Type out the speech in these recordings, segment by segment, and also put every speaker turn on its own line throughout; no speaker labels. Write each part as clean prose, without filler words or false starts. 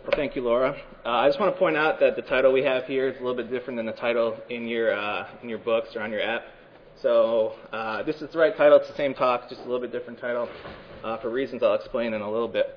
Well, thank you, Laura. I just want to point out that the title we have here is a little bit different than the title in your books or on your app. So this is the right title. It's the same talk, just a little bit different title for reasons I'll explain in a little bit.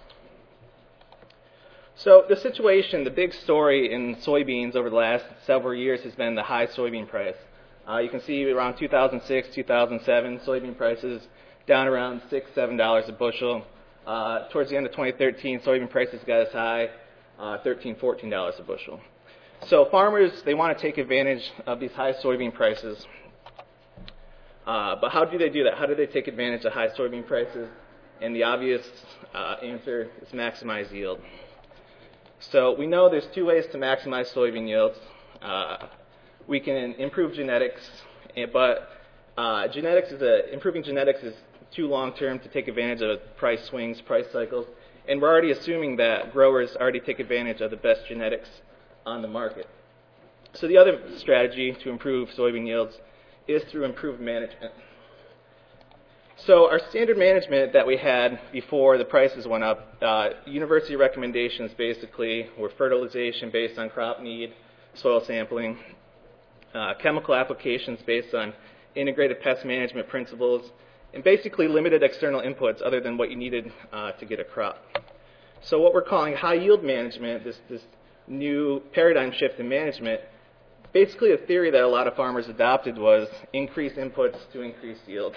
So the situation, the big story in soybeans over the last several years has been the high soybean price. You can see around 2006, 2007, soybean prices down around $6, $7 a bushel. Towards the end of 2013, soybean prices got as high $13, $14 a bushel. So farmers, they want to take advantage of these high soybean prices. But how do they do that? How do they take advantage of high soybean prices? And the obvious answer is maximize yield. So we know there's two ways to maximize soybean yields. We can improve genetics, but improving genetics is too long-term to take advantage of price swings, price cycles, and we're already assuming that growers already take advantage of the best genetics on the market. So the other strategy to improve soybean yields is through improved management. So our standard management that we had before the prices went up, university recommendations basically were fertilization based on crop need, soil sampling, chemical applications based on integrated pest management principles, and basically limited external inputs other than what you needed to get a crop. So what we're calling high yield management, this new paradigm shift in management, basically a theory that a lot of farmers adopted was increase inputs to increase yields.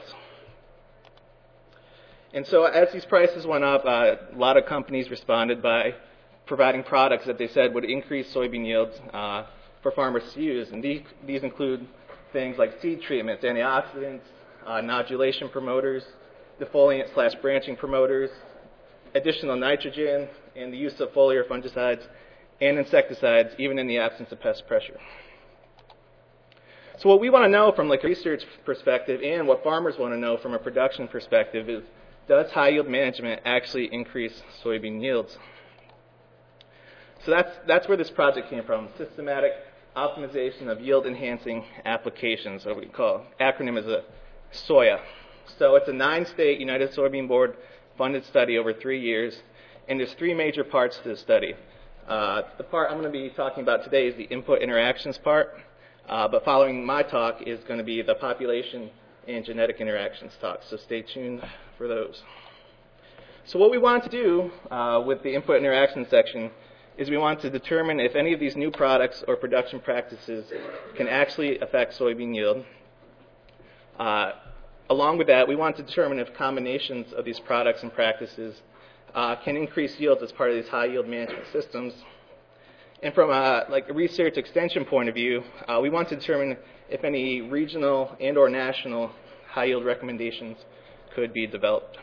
And so as these prices went up, a lot of companies responded by providing products that they said would increase soybean yields for farmers to use. And these include things like seed treatments, antioxidants, nodulation promoters, defoliant/branching promoters, additional nitrogen, and the use of foliar fungicides and insecticides, even in the absence of pest pressure. So what we want to know from like a research perspective and what farmers want to know from a production perspective is, does high yield management actually increase soybean yields? So that's where this project came from, systematic optimization of yield enhancing applications, what we call, acronym is a SOIA. So it's a 9-state United Soybean Board funded study over 3 years, and there's 3 major parts to the study. The part I'm going to be talking about today is the input interactions part, but following my talk is going to be the population and genetic interactions talk, so stay tuned for those. So what we want to do with the input interaction section is we want to determine if any of these new products or production practices can actually affect soybean yield. Along with that, we want to determine if combinations of these products and practices can increase yields as part of these high yield management systems. And from a research extension point of view, we want to determine if any regional and or national high yield recommendations could be developed.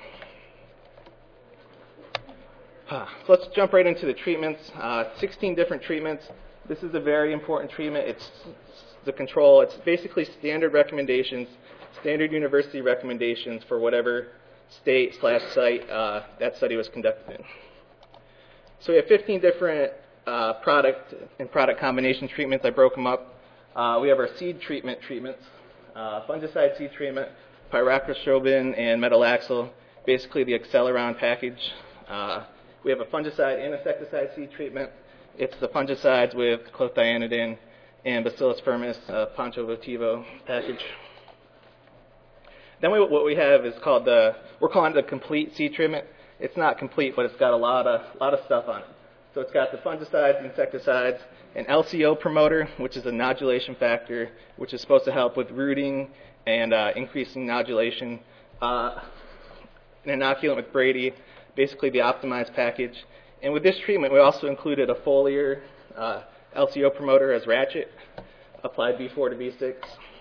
So let's jump right into the treatments. 16 different treatments. This is a very important treatment. It's the control. It's basically standard recommendations, standard university recommendations for whatever state/site that study was conducted in. So we have 15 different product and product combination treatments. I broke them up. We have our seed treatments, fungicide seed treatment, pyraclostrobin and metalaxyl, basically the Acceleron package. We have a fungicide and insecticide seed treatment. It's the fungicides with clothianidin and Bacillus firmus, Poncho Votivo package. Then what we have is called we're calling it the complete seed treatment. It's not complete, but it's got a lot of stuff on it. So it's got the fungicides, insecticides, an LCO promoter, which is a nodulation factor, which is supposed to help with rooting and increasing nodulation. An inoculant with Brady, basically the optimized package. And with this treatment, we also included a foliar LCO promoter as ratchet, applied B4 to B6.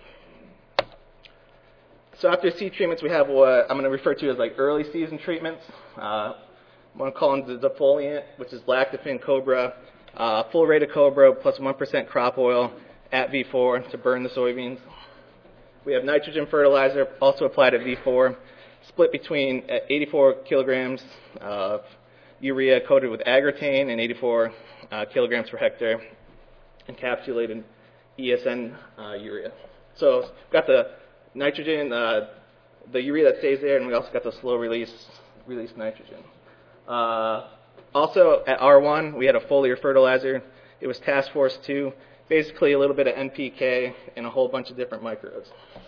So after seed treatments, we have what I'm going to refer to as like early season treatments. I'm going to call them the defoliant, which is lactofen cobra, full rate of cobra plus 1% crop oil at V4 to burn the soybeans. We have nitrogen fertilizer, also applied at V4, split between 84 kilograms of urea coated with agritane and 84 kilograms per hectare encapsulated ESN urea. So we've got the nitrogen, the urea that stays there, and we also got the slow release nitrogen. Also, at R1, we had a foliar fertilizer. It was Task Force 2, basically a little bit of NPK and a whole bunch of different microbes.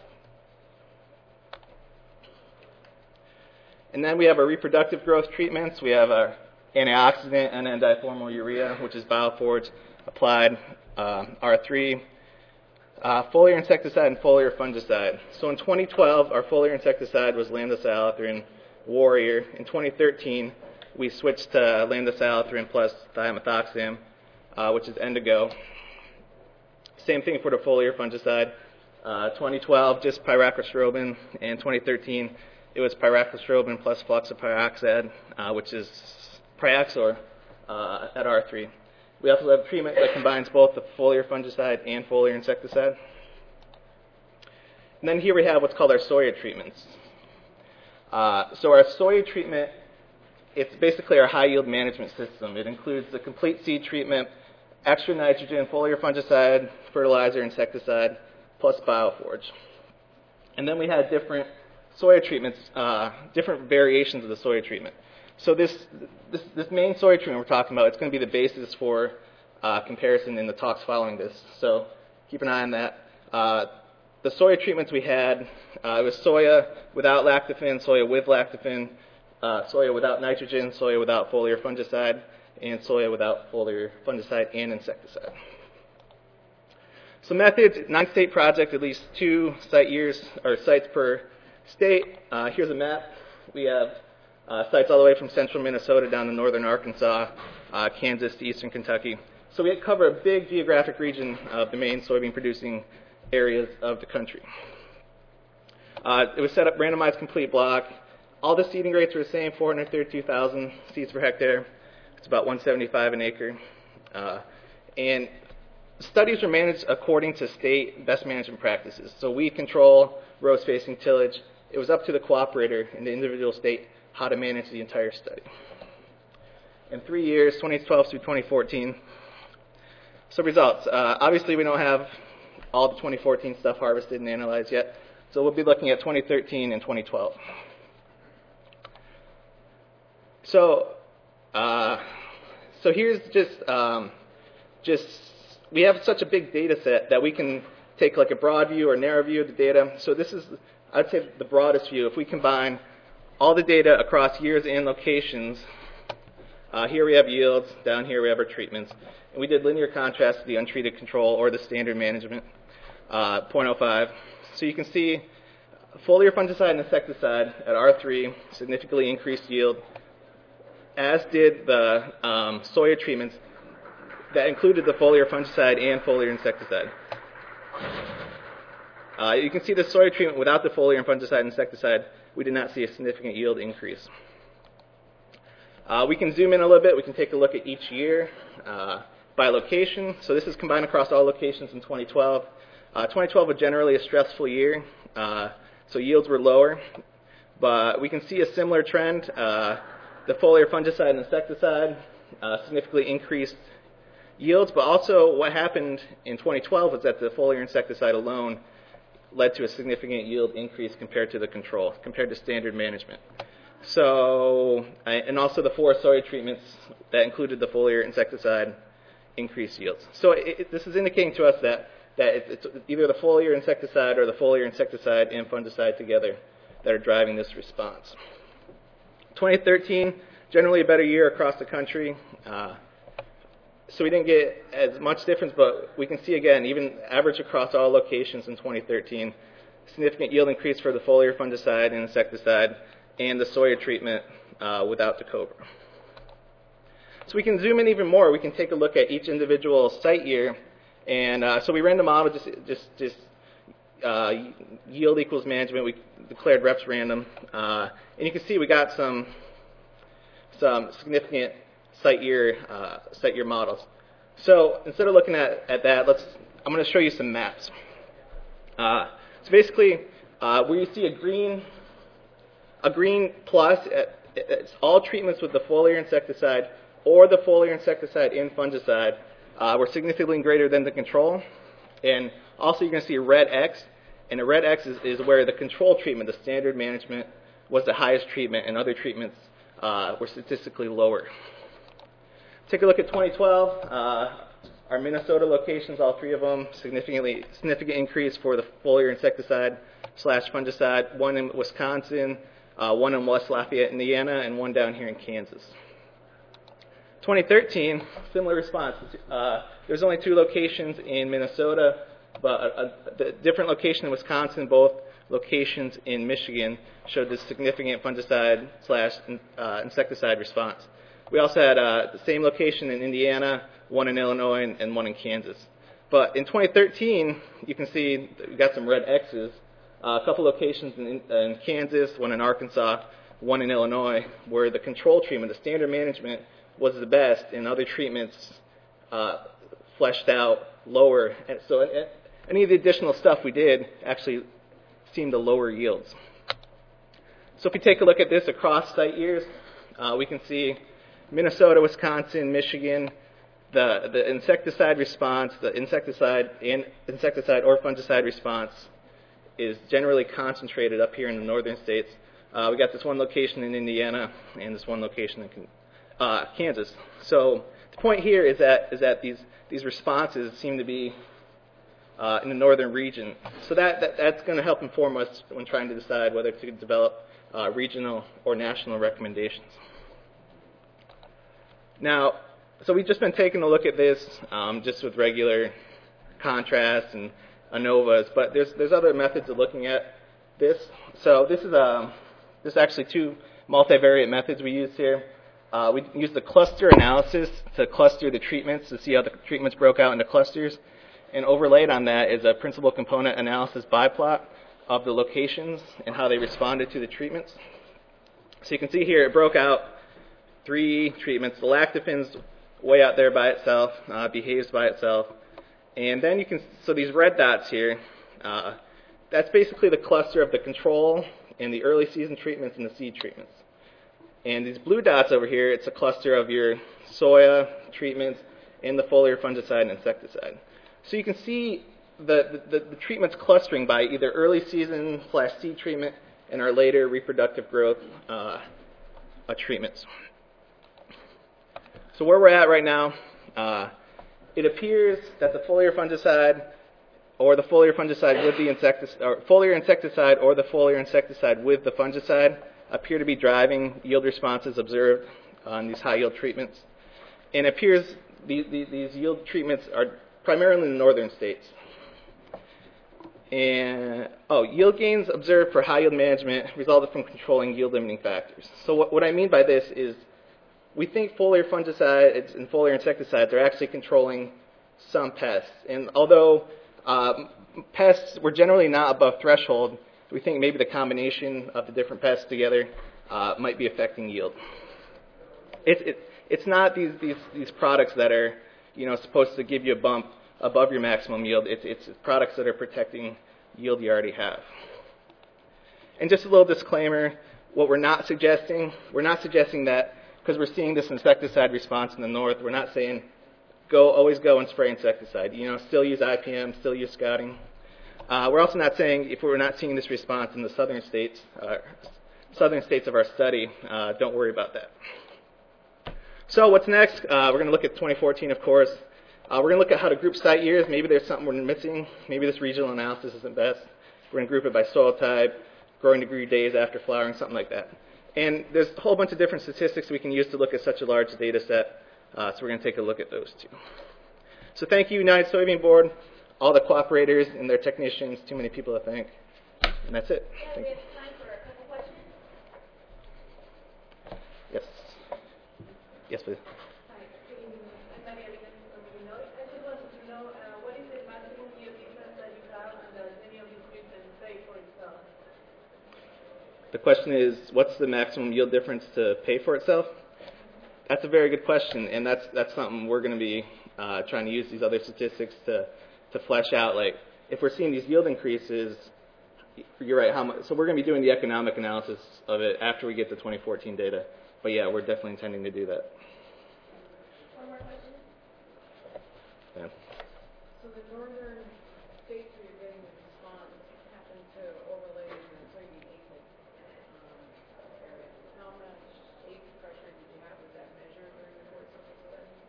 And then we have our reproductive growth treatments. We have our antioxidant and diformal urea, which is Bioforge applied, R3, foliar insecticide and foliar fungicide. So in 2012, our foliar insecticide was Lambda-cyhalothrin Warrior. In 2013, we switched to Lambda-cyhalothrin plus thiamethoxam, which is Endigo. Same thing for the foliar fungicide. 2012, just pyraclostrobin, and 2013, it was pyraclostrobin plus fluxapyroxad, which is Priaxor at R3. We also have treatment that combines both the foliar fungicide and foliar insecticide. And then here we have what's called our soya treatments. So our soya treatment, it's basically our high yield management system. It includes the complete seed treatment, extra nitrogen, foliar fungicide, fertilizer, insecticide, plus Bioforge. And then we had different soya treatments, different variations of the soya treatment. So this main soya treatment we're talking about, it's going to be the basis for comparison in the talks following this. So keep an eye on that. The soya treatments we had, it was soya without lactofen, soya with lactofen, soya without nitrogen, soya without foliar fungicide, and soya without foliar fungicide and insecticide. So methods, 9-state project, at least 2 site years or sites per state. Here's a map. We have sites all the way from central Minnesota down to northern Arkansas, Kansas to eastern Kentucky. So we cover a big geographic region of the main soybean producing areas of the country. It was set up randomized complete block. All the seeding rates were the same, 432,000 seeds per hectare. It's about 175 an acre. And studies were managed according to state best management practices. So we control rows facing tillage. It was up to the cooperator in the individual state how to manage the entire study. In 3 years, 2012 through 2014. So results. Obviously, we don't have all the 2014 stuff harvested and analyzed yet. So we'll be looking at 2013 and 2012. So here's just we have such a big data set that we can take like a broad view or narrow view of the data. So this is, I'd say, the broadest view. If we combine all the data across years and locations, here we have yields, down here we have our treatments. And we did linear contrast to the untreated control or the standard management, 0.05. So you can see foliar fungicide and insecticide at R3 significantly increased yield, as did the soya treatments that included the foliar fungicide and foliar insecticide. You can see the soya treatment without the foliar fungicide and insecticide, we did not see a significant yield increase. We can zoom in a little bit. We can take a look at each year by location. So this is combined across all locations in 2012. 2012 was generally a stressful year, so yields were lower. But we can see a similar trend. The foliar fungicide and insecticide significantly increased yields, but also what happened in 2012 was that the foliar insecticide alone led to a significant yield increase compared to the control, compared to standard management. So, and also the 4 soya treatments that included the foliar insecticide increased yields. So this is indicating to us that it's either the foliar insecticide or the foliar insecticide and fungicide together that are driving this response. 2013, generally a better year across the country. So we didn't get as much difference, but we can see again, even average across all locations in 2013, significant yield increase for the foliar fungicide and insecticide and the soya treatment without the Cobra. So we can zoom in even more. We can take a look at each individual site year, and so we ran the model just yield equals management. We declared reps random, and you can see we got some significant site year models. So instead of looking at that, I'm going to show you some maps. So basically, where you see a green plus, it's all treatments with the foliar insecticide or the foliar insecticide and fungicide were significantly greater than the control. And also you're going to see a red X, and a red X is where the control treatment, the standard management, was the highest treatment, and other treatments were statistically lower. Take a look at 2012. Our Minnesota locations, all three of them, significant increase for the foliar insecticide / fungicide. One in Wisconsin, one in West Lafayette, Indiana, and one down here in Kansas. 2013, similar response. There's only 2 locations in Minnesota, but a different location in Wisconsin. Both locations in Michigan showed this significant fungicide / insecticide response. We also had the same location in Indiana, one in Illinois, and one in Kansas. But in 2013, you can see we got some red X's. A couple locations in Kansas, one in Arkansas, one in Illinois, where the control treatment, the standard management, was the best, and other treatments fleshed out lower. And so any of the additional stuff we did actually seemed to lower yields. So if we take a look at this across site years, we can see Minnesota, Wisconsin, Michigan, the insecticide response, the insecticide or fungicide response is generally concentrated up here in the northern states. We got this one location in Indiana and this one location in Kansas. So the point here is that these responses seem to be in the northern region. So that's going to help inform us when trying to decide whether to develop regional or national recommendations. Now, so we've just been taking a look at this just with regular contrasts and ANOVAs, but there's other methods of looking at this. So this is actually 2 multivariate methods we use here. We use the cluster analysis to cluster the treatments to see how the treatments broke out into clusters. And overlaid on that is a principal component analysis biplot of the locations and how they responded to the treatments. So you can see here it broke out 3 treatments. The lactofin's way out there by itself, behaves by itself. And then you can, so these red dots here, that's basically the cluster of the control and the early season treatments and the seed treatments. And these blue dots over here, it's a cluster of your soya treatments and the foliar fungicide and insecticide. So you can see the treatments clustering by either early season / seed treatment and our later reproductive growth treatments. So where we're at right now, it appears that the foliar fungicide or the foliar fungicide with the insecticide, or foliar insecticide or the foliar insecticide with the fungicide appear to be driving yield responses observed on these high yield treatments. And it appears these yield treatments are primarily in the northern states. And yield gains observed for high yield management resulted from controlling yield limiting factors. So what I mean by this is we think foliar fungicides and foliar insecticides are actually controlling some pests. And although pests were generally not above threshold, we think maybe the combination of the different pests together might be affecting yield. It's not these products that are supposed to give you a bump above your maximum yield. It's products that are protecting yield you already have. And just a little disclaimer, what we're not suggesting that because we're seeing this insecticide response in the north, we're not saying always go and spray insecticide. Still use IPM, still use scouting. We're also not saying if we're not seeing this response in the southern states of our study, don't worry about that. So what's next? We're going to look at 2014, of course. We're going to look at how to group site years. Maybe there's something we're missing. Maybe this regional analysis isn't best. We're going to group it by soil type, growing degree days after flowering, something like that. And there's a whole bunch of different statistics we can use to look at such a large data set. So we're going to take a look at those too. So thank you, United Soybean Board, all the cooperators and their technicians, too many people to thank. And that's it.
Yeah,
Thank
we
you.
have time for a couple questions.
Yes. Yes, please.
Hi, I'm Maria Lina from Illinois. I just wanted to know what is the maximum yield difference that you have and does any of these treatments pay for itself?
The question is, what's the maximum yield difference to pay for itself? That's a very good question, and that's something we're going to be trying to use these other statistics to flesh out. Like, if we're seeing these yield increases, you're right. How much? So we're going to be doing the economic analysis of it after we get the 2014 data. But yeah, we're definitely intending to do that.
One more question.
Yeah.
So the northern states where you're getting the response happen to overlay the soybean aphid area. How much aphid pressure did you have? Was that measured during the course of the study?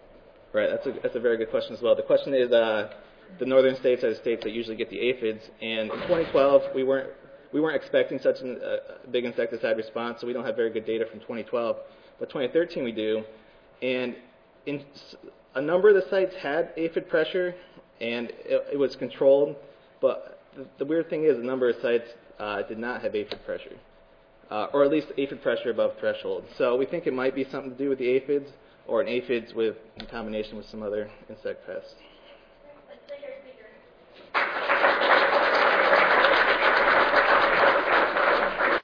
Right, that's a very good question as well. The question is the northern states are the states that usually get the aphids, and in 2012 we weren't expecting such a big insecticide response, so we don't have very good data from 2012. But 2013 we do, and a number of the sites had aphid pressure, and it was controlled. But the weird thing is, a number of sites did not have aphid pressure, or at least aphid pressure above threshold. So we think it might be something to do with the aphids, or an aphids in combination with some other insect pests.